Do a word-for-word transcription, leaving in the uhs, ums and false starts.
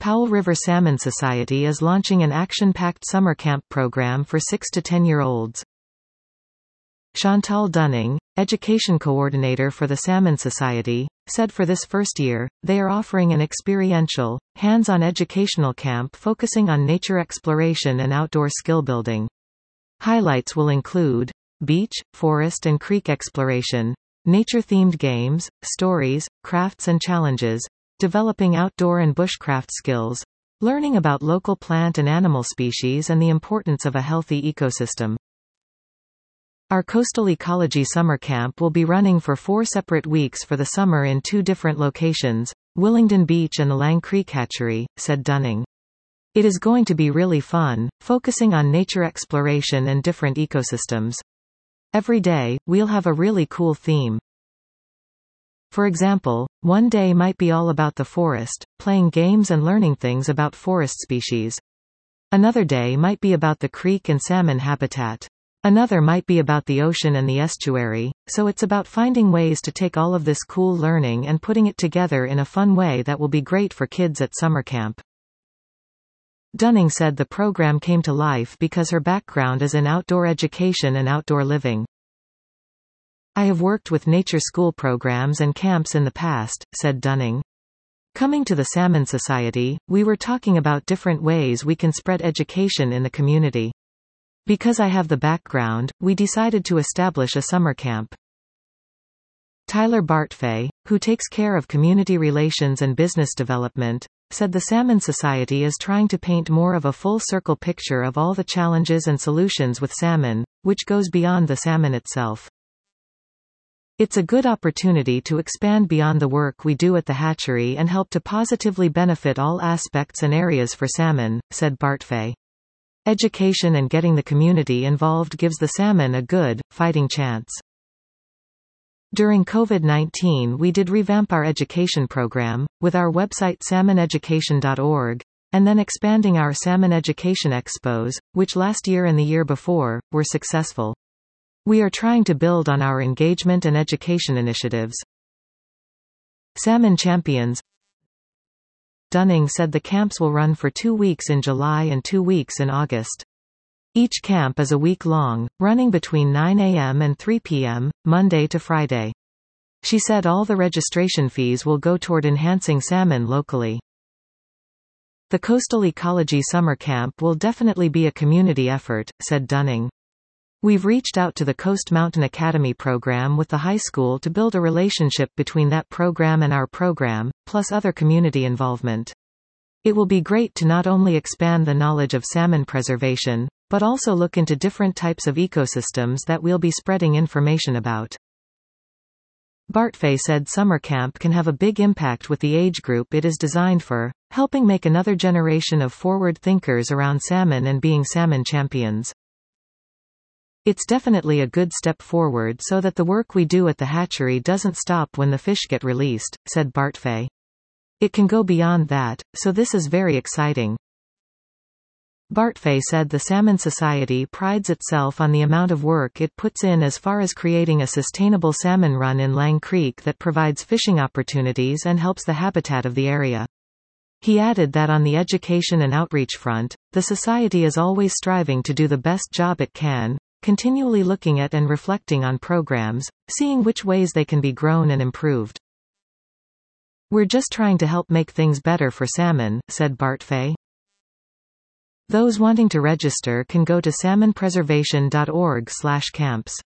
Powell River Salmon Society is launching an action-packed summer camp program for six to ten-year-olds. Chantal Dunning, Education Coordinator for the Salmon Society, said for this first year, they are offering an experiential, hands-on educational camp focusing on nature exploration and outdoor skill building. Highlights will include beach, forest and creek exploration, nature-themed games, stories, crafts and challenges, developing outdoor and bushcraft skills, learning about local plant and animal species and the importance of a healthy ecosystem. Our Coastal Ecology Summer Camp will be running for four separate weeks for the summer in two different locations, Willingdon Beach and the Lang Creek Hatchery, said Dunning. It is going to be really fun, focusing on nature exploration and different ecosystems. Every day, we'll have a really cool theme. For example, one day might be all about the forest, playing games and learning things about forest species. Another day might be about the creek and salmon habitat. Another might be about the ocean and the estuary, so it's about finding ways to take all of this cool learning and putting it together in a fun way that will be great for kids at summer camp. Dunning said the program came to life because her background is in outdoor education and outdoor living. I have worked with nature school programs and camps in the past, said Dunning. Coming to the Salmon Society, we were talking about different ways we can spread education in the community. Because I have the background, we decided to establish a summer camp. Tyler Bartfay, who takes care of community relations and business development, said the Salmon Society is trying to paint more of a full-circle picture of all the challenges and solutions with salmon, which goes beyond the salmon itself. It's a good opportunity to expand beyond the work we do at the hatchery and help to positively benefit all aspects and areas for salmon, said Bartfay. Education and getting the community involved gives the salmon a good, fighting chance. During COVID nineteen we did revamp our education program, with our website salmon education dot org, and then expanding our Salmon Education Expos, which last year and the year before, were successful. We are trying to build on our engagement and education initiatives. Salmon Champions. Dunning said the camps will run for two weeks in July and two weeks in August. Each camp is a week long, running between nine a m and three p m, Monday to Friday. She said all the registration fees will go toward enhancing salmon locally. The Coastal Ecology Summer Camp will definitely be a community effort, said Dunning. We've reached out to the Coast Mountain Academy program with the high school to build a relationship between that program and our program, plus other community involvement. It will be great to not only expand the knowledge of salmon preservation, but also look into different types of ecosystems that we'll be spreading information about. Bartfay said summer camp can have a big impact with the age group it is designed for, helping make another generation of forward thinkers around salmon and being salmon champions. It's definitely a good step forward so that the work we do at the hatchery doesn't stop when the fish get released, said Bartfay. It can go beyond that, so this is very exciting. Bartfay said the Salmon Society prides itself on the amount of work it puts in as far as creating a sustainable salmon run in Lang Creek that provides fishing opportunities and helps the habitat of the area. He added that on the education and outreach front, the Society is always striving to do the best job it can, continually looking at and reflecting on programs, seeing which ways they can be grown and improved. We're just trying to help make things better for salmon, said Bartfay. Those wanting to register can go to salmon preservation dot org slash camps.